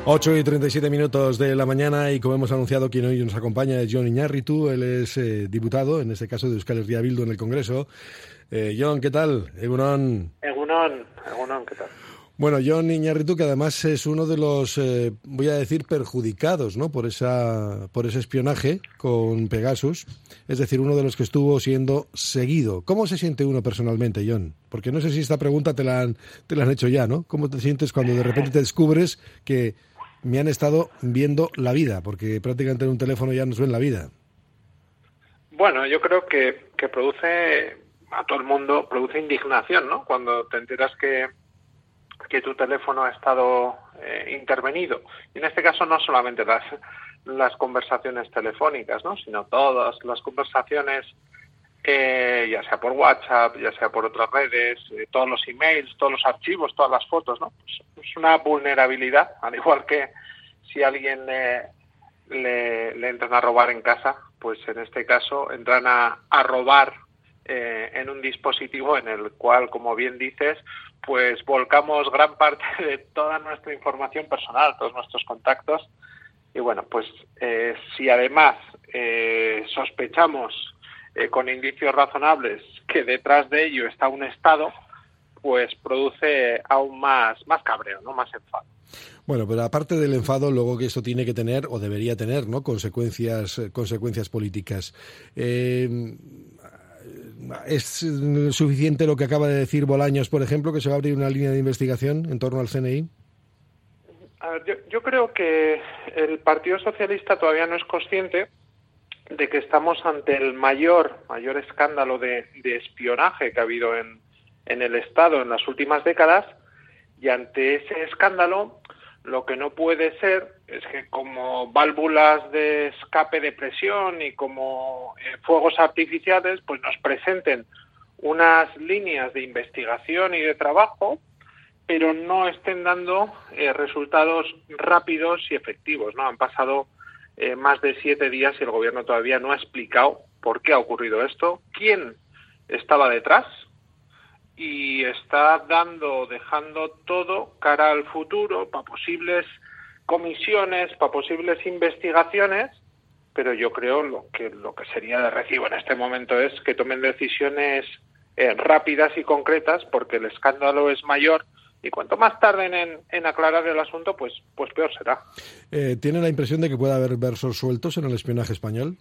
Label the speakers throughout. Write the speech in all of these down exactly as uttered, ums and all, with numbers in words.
Speaker 1: ocho y treinta y siete minutos de la mañana y como hemos anunciado, quien hoy nos acompaña es Jon Iñárritu. Él es eh, diputado, en este caso de Euskal Herria Bildu en el Congreso. Eh, Jon, ¿qué tal? Egunon.
Speaker 2: Egunon, Egunon, ¿qué tal?
Speaker 1: Bueno, Jon Iñárritu, que además es uno de los, eh, voy a decir, perjudicados, ¿no? Por esa, por ese espionaje con Pegasus, es decir, uno de los que estuvo siendo seguido. ¿Cómo se siente uno personalmente, Jon? Porque no sé si esta pregunta te la han, te la han hecho ya, ¿no? ¿Cómo te sientes cuando de repente te descubres que me han estado viendo la vida? Porque prácticamente en un teléfono ya nos ven la vida.
Speaker 2: Bueno, yo creo que, que produce, a todo el mundo, produce indignación, ¿no? Cuando te enteras que que tu teléfono ha estado eh, intervenido. Y en este caso no solamente las, las conversaciones telefónicas, ¿no? Sino todas las conversaciones, eh, ya sea por WhatsApp, ya sea por otras redes, eh, todos los emails, todos los archivos, todas las fotos, ¿no? Pues es una vulnerabilidad, al igual que si alguien eh, le, le entran a robar en casa, pues en este caso entran a, a robar eh, en un dispositivo en el cual, como bien dices, pues volcamos gran parte de toda nuestra información personal, todos nuestros contactos. Y bueno, pues eh, si además eh, sospechamos eh, con indicios razonables que detrás de ello está un Estado, pues produce aún más, más cabreo, ¿no? Más enfado.
Speaker 1: Bueno, pero aparte del enfado, luego que esto tiene que tener, o debería tener, ¿no? Consecuencias, consecuencias políticas. Eh, ¿Es suficiente lo que acaba de decir Bolaños, por ejemplo, que se va a abrir una línea de investigación en torno al C N I?
Speaker 2: A ver, yo, yo creo que el Partido Socialista todavía no es consciente de que estamos ante el mayor mayor escándalo de, de espionaje que ha habido en, en el Estado en las últimas décadas, y ante ese escándalo lo que no puede ser es que como válvulas de escape de presión y como eh, fuegos artificiales, pues nos presenten unas líneas de investigación y de trabajo, pero no estén dando eh, resultados rápidos y efectivos, ¿no? Han pasado eh, más de siete días y el gobierno todavía no ha explicado por qué ha ocurrido esto, quién estaba detrás, y está dando, dejando todo cara al futuro para posibles comisiones, para posibles investigaciones, pero yo creo lo que lo que sería de recibo en este momento es que tomen decisiones eh, rápidas y concretas, porque el escándalo es mayor y cuanto más tarden en, en aclarar el asunto, pues pues peor será.
Speaker 1: Eh, ¿Tiene la impresión de que pueda haber versos sueltos en el espionaje español?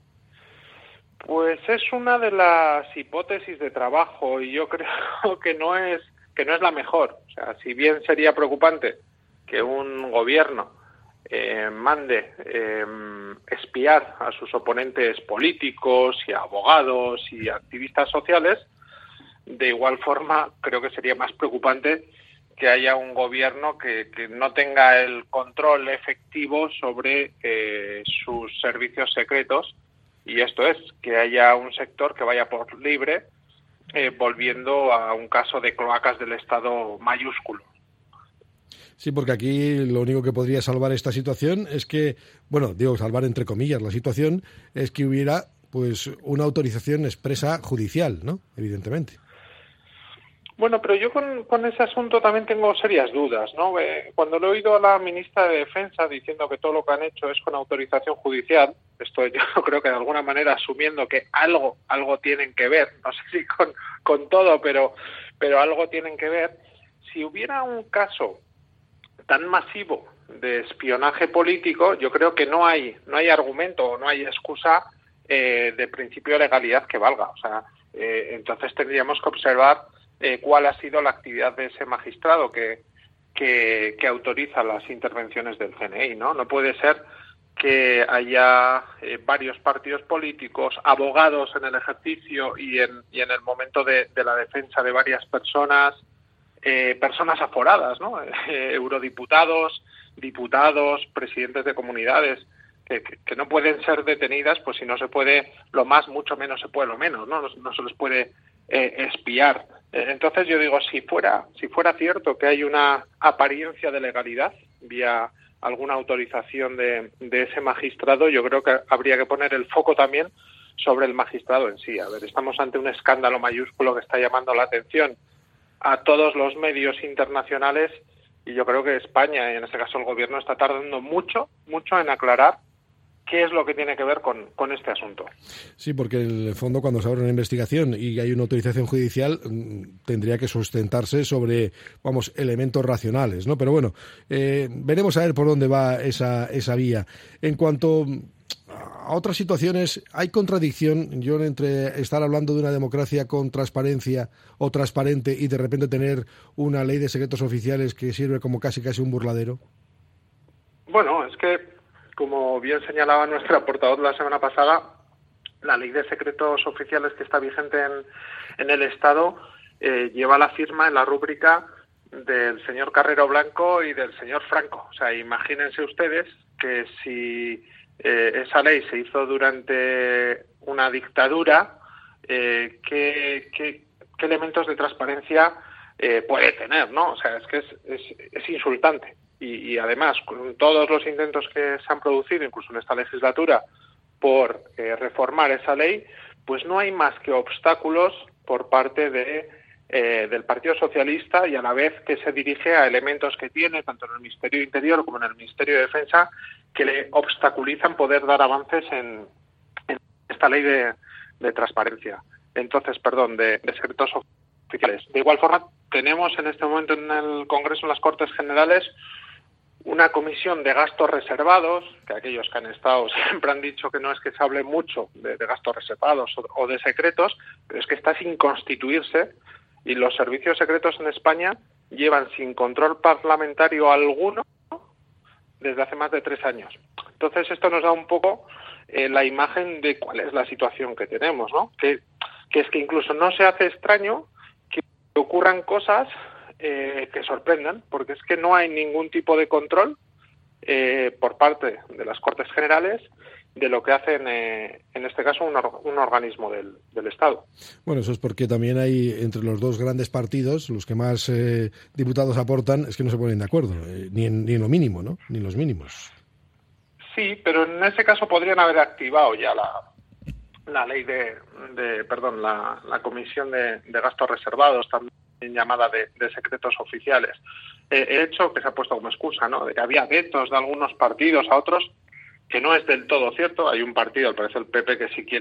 Speaker 2: Pues es una de las hipótesis de trabajo y yo creo que no es que no es la mejor. O sea, si bien sería preocupante que un gobierno eh, mande eh, espiar a sus oponentes políticos y a abogados y a activistas sociales, de igual forma creo que sería más preocupante que haya un gobierno que, que no tenga el control efectivo sobre eh, sus servicios secretos. Y esto es, que haya un sector que vaya por libre, eh, volviendo a un caso de cloacas del Estado mayúsculo.
Speaker 1: Sí, porque aquí lo único que podría salvar esta situación es que, bueno, digo salvar entre comillas la situación, es que hubiera pues una autorización expresa judicial, ¿no? Evidentemente.
Speaker 2: Bueno, pero yo con, con ese asunto también tengo serias dudas, ¿no? Eh, cuando le he oído a la ministra de Defensa diciendo que todo lo que han hecho es con autorización judicial, esto yo creo que de alguna manera asumiendo que algo algo tienen que ver, no sé si con, con todo, pero pero algo tienen que ver. Si hubiera un caso tan masivo de espionaje político, yo creo que no hay no hay argumento, no hay excusa eh, de principio de legalidad que valga. O sea, eh, entonces tendríamos que observar Eh, cuál ha sido la actividad de ese magistrado que, que, que autoriza las intervenciones del C N I, ¿no? No puede ser que haya eh, varios partidos políticos, abogados en el ejercicio y en, y en el momento de, de la defensa de varias personas, eh, personas aforadas, ¿no? Eh, eurodiputados, diputados, presidentes de comunidades, que, que, que no pueden ser detenidas, pues si no se puede lo más, mucho menos se puede lo menos, ¿no? No, no se les puede eh, espiar. Entonces yo digo, si fuera si fuera cierto que hay una apariencia de legalidad vía alguna autorización de, de ese magistrado, yo creo que habría que poner el foco también sobre el magistrado en sí. A ver, estamos ante un escándalo mayúsculo que está llamando la atención a todos los medios internacionales y yo creo que España, y en este caso el Gobierno, está tardando mucho, mucho en aclarar qué es lo que tiene que ver con, con este asunto.
Speaker 1: Sí, porque en el fondo cuando se abre una investigación y hay una autorización judicial tendría que sustentarse sobre, vamos, elementos racionales, ¿no? Pero bueno, eh, veremos a ver por dónde va esa, esa vía. En cuanto a otras situaciones, ¿hay contradicción, yo, entre estar hablando de una democracia con transparencia o transparente y de repente tener una ley de secretos oficiales que sirve como casi casi un burladero?
Speaker 2: Bueno, es que como bien señalaba nuestra portavoz la semana pasada, la ley de secretos oficiales que está vigente en, en el Estado eh, lleva la firma en la rúbrica del señor Carrero Blanco y del señor Franco. O sea, imagínense ustedes que si eh, esa ley se hizo durante una dictadura, eh, ¿qué, qué, qué elementos de transparencia eh, puede tener, ¿no? O sea, es que es, es, es insultante. Y, y además, con todos los intentos que se han producido, incluso en esta legislatura, por eh, reformar esa ley, pues no hay más que obstáculos por parte de, eh, del Partido Socialista, y a la vez que se dirige a elementos que tiene, tanto en el Ministerio de Interior como en el Ministerio de Defensa, que le obstaculizan poder dar avances en, en esta ley de, de transparencia. Entonces, perdón, de, de secretos oficiales. De igual forma, tenemos en este momento en el Congreso, en las Cortes Generales, una comisión de gastos reservados, que aquellos que han estado siempre han dicho que no es que se hable mucho de, de gastos reservados o, o de secretos, pero es que está sin constituirse, y los servicios secretos en España llevan sin control parlamentario alguno desde hace más de tres años. Entonces esto nos da un poco eh, la imagen de cuál es la situación que tenemos, ¿no? Que, que es que incluso no se hace extraño que ocurran cosas Eh, que sorprendan, porque es que no hay ningún tipo de control eh, por parte de las Cortes Generales de lo que hacen, eh, en este caso, un, or- un organismo del, del Estado.
Speaker 1: Bueno, eso es porque también hay entre los dos grandes partidos, los que más eh, diputados aportan, es que no se ponen de acuerdo, eh, ni, en, ni en lo mínimo, ¿no? Ni en los mínimos.
Speaker 2: Sí, pero en ese caso podrían haber activado ya la, la ley de, de perdón, la, la comisión de, de gastos reservados, también llamada de, de secretos oficiales. Eh, el hecho que se ha puesto como excusa, ¿no?, de que había vetos de algunos partidos a otros, que no es del todo cierto. Hay un partido, al parecer el P P, que sí quiere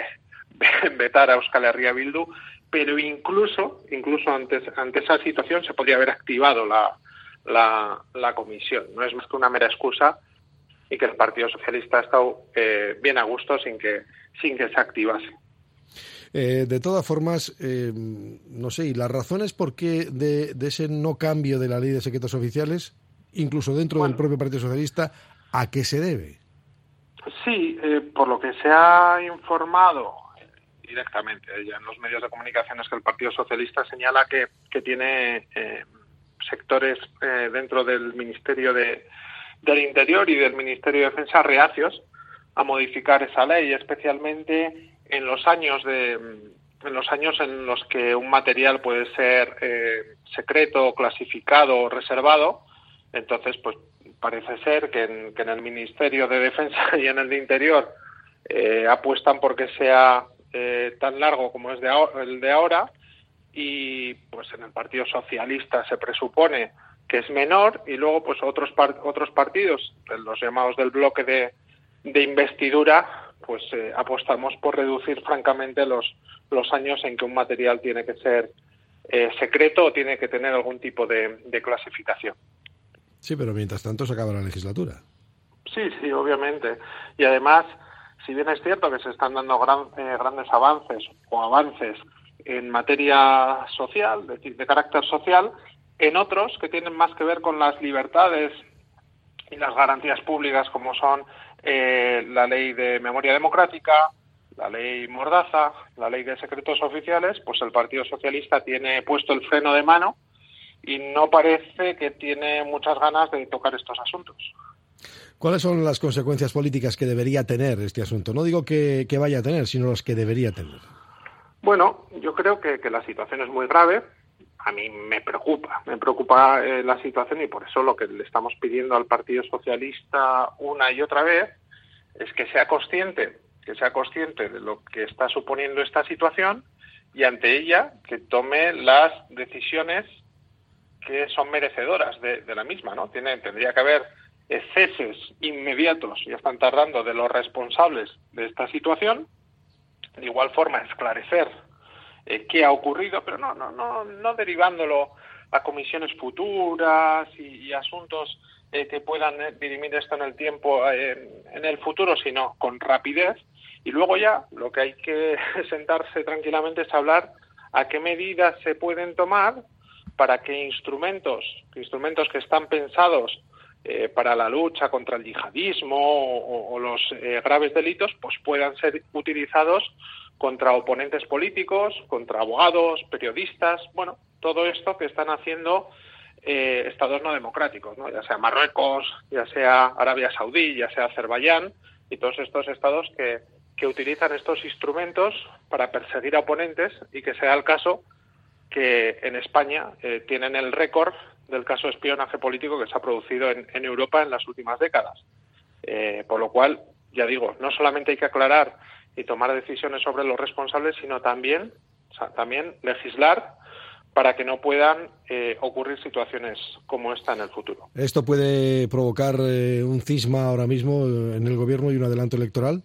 Speaker 2: vetar a Euskal Herria Bildu, pero incluso incluso antes ante esa situación se podría haber activado la, la, la comisión. No es más que una mera excusa, y que el Partido Socialista ha estado eh, bien a gusto sin que sin que se activase.
Speaker 1: Eh, de todas formas, eh, no sé, ¿y las razones por qué de, de ese no cambio de la ley de secretos oficiales, incluso dentro bueno, del propio Partido Socialista, a qué se debe?
Speaker 2: Sí, eh, por lo que se ha informado directamente ya en los medios de comunicación, es que el Partido Socialista señala que, que tiene eh, sectores eh, dentro del Ministerio de, del Interior y del Ministerio de Defensa reacios a modificar esa ley, especialmente en los años de en los años en los que un material puede ser eh, secreto, clasificado o reservado. Entonces, pues parece ser que en, que en el Ministerio de Defensa y en el de Interior eh, apuestan porque sea eh, tan largo como es de ahora, el de ahora, y pues en el Partido Socialista se presupone que es menor, y luego pues otros par- otros partidos, los llamados del bloque de, de investidura, pues eh, apostamos por reducir francamente los los años en que un material tiene que ser eh, secreto o tiene que tener algún tipo de, de clasificación.
Speaker 1: Sí, pero mientras tanto se acaba la legislatura.
Speaker 2: Sí, sí, obviamente. Y además, si bien es cierto que se están dando gran, eh, grandes avances o avances en materia social, de, de carácter social, en otros que tienen más que ver con las libertades y las garantías públicas, como son eh, la ley de memoria democrática, la ley Mordaza, la ley de secretos oficiales, pues el Partido Socialista tiene puesto el freno de mano y no parece que tiene muchas ganas de tocar estos asuntos.
Speaker 1: ¿Cuáles son las consecuencias políticas que debería tener este asunto? No digo que, que vaya a tener, sino las que debería tener.
Speaker 2: Bueno, yo creo que, que la situación es muy grave. A mí me preocupa, me preocupa eh, la situación, y por eso lo que le estamos pidiendo al Partido Socialista una y otra vez es que sea consciente, que sea consciente de lo que está suponiendo esta situación, y ante ella que tome las decisiones que son merecedoras de, de la misma, ¿no? Tiene, tendría que haber ceses inmediatos, ya están tardando, de los responsables de esta situación. De igual forma, esclarecer eh, qué ha ocurrido, pero no, no, no, no derivándolo a comisiones futuras y, y asuntos eh, que puedan eh, dirimir esto en el tiempo, eh, en el futuro, sino con rapidez. Y luego ya lo que hay que sentarse tranquilamente es hablar a qué medidas se pueden tomar para que instrumentos, instrumentos que están pensados eh, para la lucha contra el yihadismo o, o los eh, graves delitos, pues puedan ser utilizados contra oponentes políticos, contra abogados, periodistas, bueno, todo esto que están haciendo eh, estados no democráticos, ¿no? Ya sea Marruecos, ya sea Arabia Saudí, ya sea Azerbaiyán, y todos estos estados que, que utilizan estos instrumentos para perseguir a oponentes, y que sea el caso que en España eh, tienen el récord del caso de espionaje político que se ha producido en, en Europa en las últimas décadas. Eh, por lo cual, ya digo, no solamente hay que aclarar y tomar decisiones sobre los responsables, sino también, o sea, también legislar para que no puedan eh, ocurrir situaciones como esta en el futuro.
Speaker 1: ¿Esto puede provocar eh, un cisma ahora mismo en el gobierno y un adelanto electoral?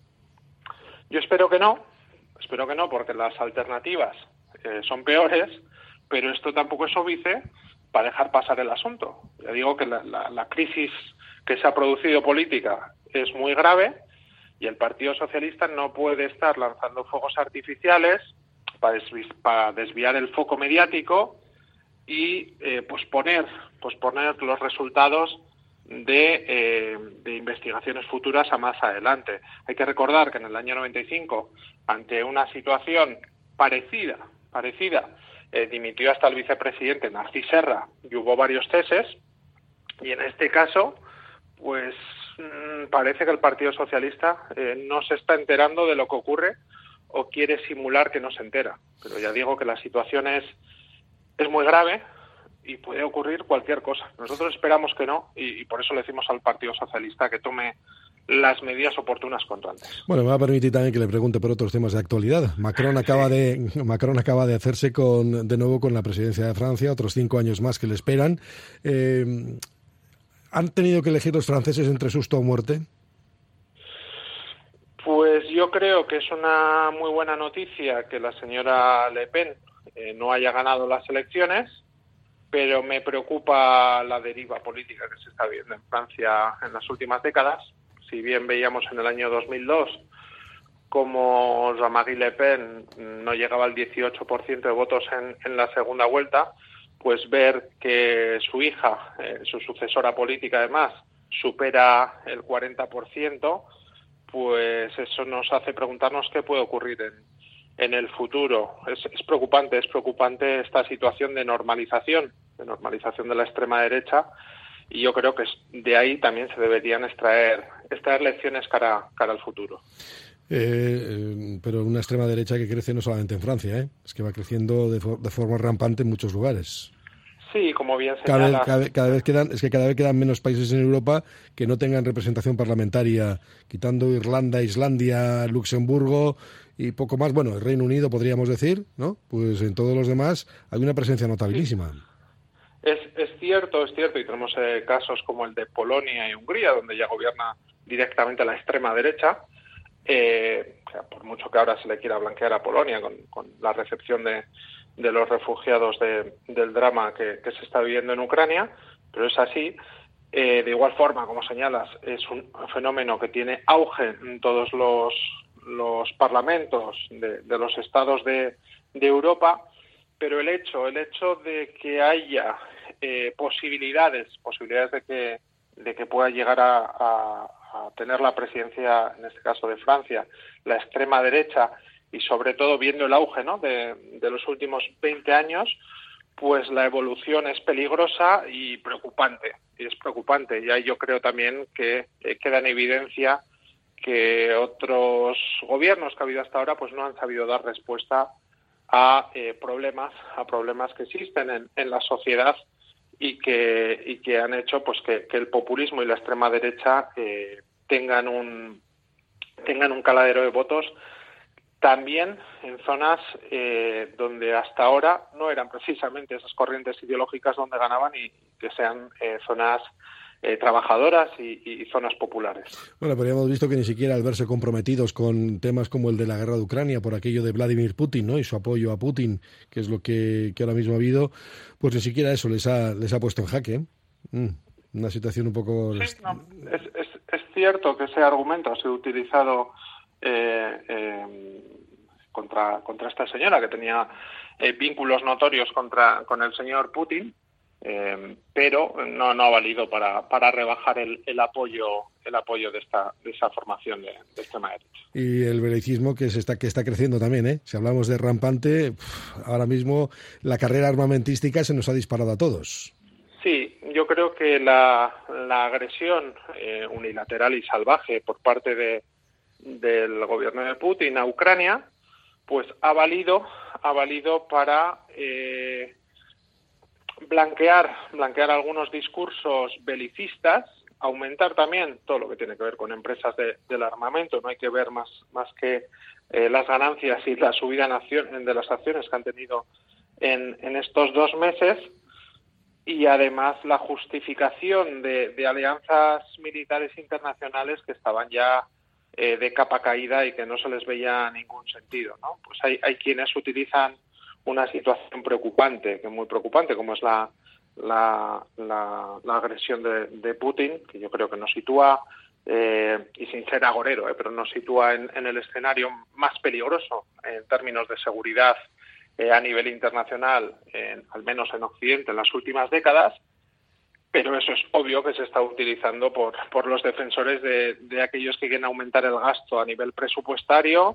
Speaker 2: Yo espero que no, espero que no, porque las alternativas eh, son peores, pero esto tampoco es óbice para dejar pasar el asunto. Ya digo que la, la, la crisis que se ha producido política es muy grave y el Partido Socialista no puede estar lanzando fuegos artificiales para, desvi- para desviar el foco mediático y eh, posponer, posponer los resultados de, eh, de investigaciones futuras a más adelante. Hay que recordar que en el año noventa y cinco, ante una situación parecida, parecida, eh, dimitió hasta el vicepresidente Narcís Serra y hubo varios ceses, y en este caso, pues mmm, parece que el Partido Socialista eh, no se está enterando de lo que ocurre o quiere simular que no se entera. Pero ya digo que la situación es, es muy grave y puede ocurrir cualquier cosa. Nosotros esperamos que no, y, y por eso le decimos al Partido Socialista que tome las medidas oportunas cuanto antes.
Speaker 1: Bueno, me va a permitir también que le pregunte por otros temas de actualidad. Macron acaba sí. de Macron acaba de hacerse con de nuevo con la presidencia de Francia, otros cinco años más que le esperan. Eh, ¿Han tenido que elegir los franceses entre susto o muerte?
Speaker 2: Pues yo creo que es una muy buena noticia que la señora Le Pen eh, no haya ganado las elecciones, pero me preocupa la deriva política que se está viendo en Francia en las últimas décadas. Si bien veíamos en el año dos mil dos como Jean-Marie Le Pen no llegaba al dieciocho por ciento de votos en, en la segunda vuelta, pues ver que su hija, eh, su sucesora política además, supera el cuarenta por ciento, pues eso nos hace preguntarnos qué puede ocurrir en, en el futuro. Es, es preocupante, es preocupante esta situación de normalización, de normalización de la extrema derecha, y yo creo que de ahí también se deberían extraer, extraer lecciones cara, cara al futuro.
Speaker 1: Eh, eh, pero una extrema derecha que crece no solamente en Francia, ¿eh? Es que va creciendo de, for- de forma rampante en muchos lugares.
Speaker 2: Sí, como bien
Speaker 1: cada
Speaker 2: señalas.
Speaker 1: vez, cada, vez, cada vez quedan, es que cada vez quedan menos países en Europa que no tengan representación parlamentaria, quitando Irlanda, Islandia, Luxemburgo y poco más. Bueno, el Reino Unido podríamos decir, ¿no? Pues en todos los demás hay una presencia notabilísima.
Speaker 2: Sí. Es, es cierto, es cierto, y tenemos eh, casos como el de Polonia y Hungría, donde ya gobierna directamente la extrema derecha. Eh, o sea, por mucho que ahora se le quiera blanquear a Polonia con, con la recepción de, de los refugiados de, del drama que, que se está viviendo en Ucrania, pero es así. Eh, de igual forma, como señalas, es un fenómeno que tiene auge en todos los, los parlamentos de, de los estados de, de Europa, pero el hecho, el hecho de que haya eh, posibilidades, posibilidades de que, de que pueda llegar a, a, a tener la presidencia, en este caso de Francia, la extrema derecha, y sobre todo viendo el auge, ¿no?, de, de los últimos veinte años, pues la evolución es peligrosa y preocupante. Y es preocupante. Y ahí yo creo también que eh, queda en evidencia que otros gobiernos que ha habido hasta ahora pues no han sabido dar respuesta a eh, problemas, a problemas que existen en, en la sociedad y que y que han hecho pues que, que el populismo y la extrema derecha eh, tengan un tengan un caladero de votos también en zonas eh, donde hasta ahora no eran precisamente esas corrientes ideológicas donde ganaban, y que sean eh, zonas Eh, trabajadoras y, y zonas populares.
Speaker 1: Bueno, pero ya hemos visto que ni siquiera al verse comprometidos con temas como el de la guerra de Ucrania por aquello de Vladimir Putin, ¿no?, y su apoyo a Putin, que es lo que, que ahora mismo ha habido, pues ni siquiera eso les ha les ha puesto en jaque, ¿eh? Mm, una situación un poco...
Speaker 2: Sí, no, es, es, es cierto que ese argumento ha sido utilizado eh, eh, contra, contra esta señora, que tenía eh, vínculos notorios contra con el señor Putin, Eh, pero no no ha valido para para rebajar el, el apoyo el apoyo de esta de esa formación de, de extrema derecha.
Speaker 1: Y el belicismo que se está que está creciendo también, ¿eh? Si hablamos de rampante, pff, ahora mismo la carrera armamentística se nos ha disparado a todos.
Speaker 2: Sí, yo creo que la la agresión eh, unilateral y salvaje por parte de del gobierno de Putin a Ucrania, pues ha valido ha valido para eh, blanquear, blanquear algunos discursos belicistas, aumentar también todo lo que tiene que ver con empresas de, del armamento. No hay que ver más, más que eh, las ganancias y la subida en acción, de las acciones que han tenido en, en estos dos meses, y además la justificación de, de alianzas militares internacionales que estaban ya eh, de capa caída y que no se les veía ningún sentido, ¿no? Pues hay, hay quienes utilizan una situación preocupante, que es muy preocupante, como es la la, la, la agresión de, de Putin, que yo creo que nos sitúa, eh, y sin ser agorero, eh, pero nos sitúa en, en el escenario más peligroso en términos de seguridad eh, a nivel internacional, en, al menos en Occidente, en las últimas décadas. Pero eso es obvio que se está utilizando por, por los defensores de, de aquellos que quieren aumentar el gasto a nivel presupuestario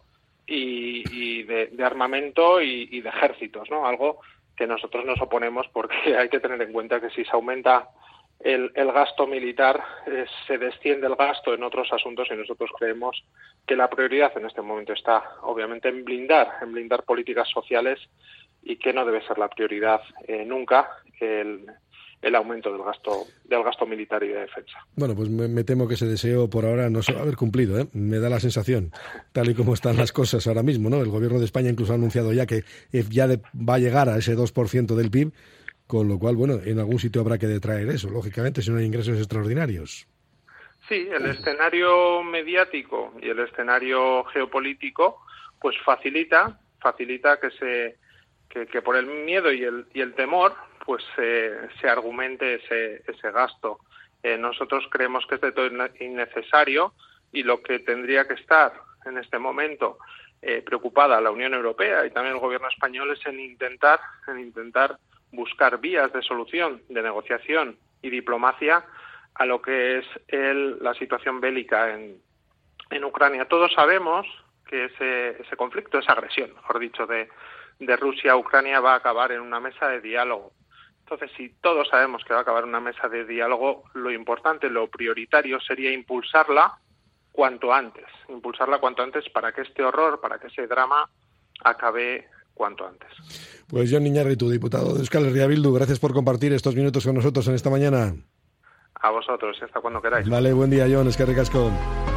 Speaker 2: y, y de, de armamento y, y de ejércitos, ¿no? Algo que nosotros nos oponemos, porque hay que tener en cuenta que si se aumenta el, el gasto militar, eh, se desciende el gasto en otros asuntos, y nosotros creemos que la prioridad en este momento está obviamente en blindar, en blindar políticas sociales, y que no debe ser la prioridad eh, nunca el el aumento del gasto del gasto militar y de defensa.
Speaker 1: Bueno, pues me, me temo que ese deseo por ahora no se va a haber cumplido, ¿eh? Me da la sensación, tal y como están las cosas ahora mismo, ¿no? El gobierno de España incluso ha anunciado ya que ya de, va a llegar a ese dos por ciento del P I B, con lo cual, bueno, en algún sitio habrá que detraer eso, lógicamente, si no hay ingresos extraordinarios.
Speaker 2: Sí, el escenario mediático y el escenario geopolítico pues facilita facilita que se que, que por el miedo y el y el temor pues eh, se argumente ese ese gasto. Eh, nosotros creemos que es de todo innecesario, y lo que tendría que estar en este momento eh, preocupada la Unión Europea y también el gobierno español es en intentar en intentar buscar vías de solución, de negociación y diplomacia a lo que es el, la situación bélica en, en Ucrania. Todos sabemos que ese, ese conflicto, esa agresión, mejor dicho, de, de Rusia a Ucrania va a acabar en una mesa de diálogo. Entonces, si todos sabemos que va a acabar en una mesa de diálogo, lo importante, lo prioritario sería impulsarla cuanto antes, impulsarla cuanto antes para que este horror, para que ese drama acabe cuanto antes.
Speaker 1: Pues Jon Iñárritu, diputado de Euskal Herria Bildu, gracias por compartir estos minutos con nosotros en esta mañana.
Speaker 2: A vosotros, hasta cuando queráis.
Speaker 1: Vale, buen día, Jon, eskerrik asko.